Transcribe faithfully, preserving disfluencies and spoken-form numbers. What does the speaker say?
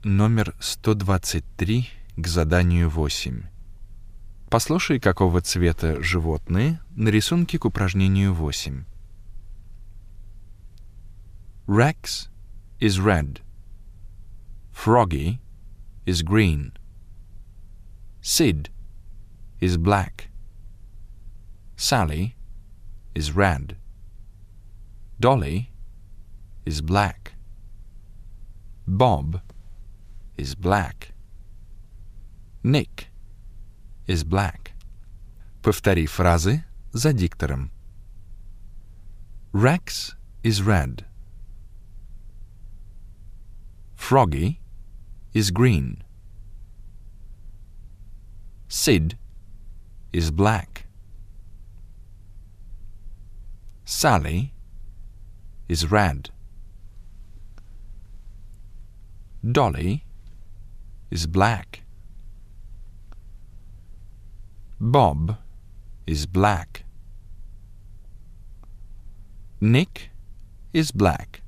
номер сто двадцать три к заданию восемь. Послушай, какого цвета животные на рисунке к упражнению восемь. Rex is red. Froggy is green. Sid is black. Sally is red. Dolly is black. Bob is black. Nick is black. Повтори фразы за диктором. Rex is red. Froggy is green. Sid is black. Sally is red. Dolly is black. Bob is black. Nick is black.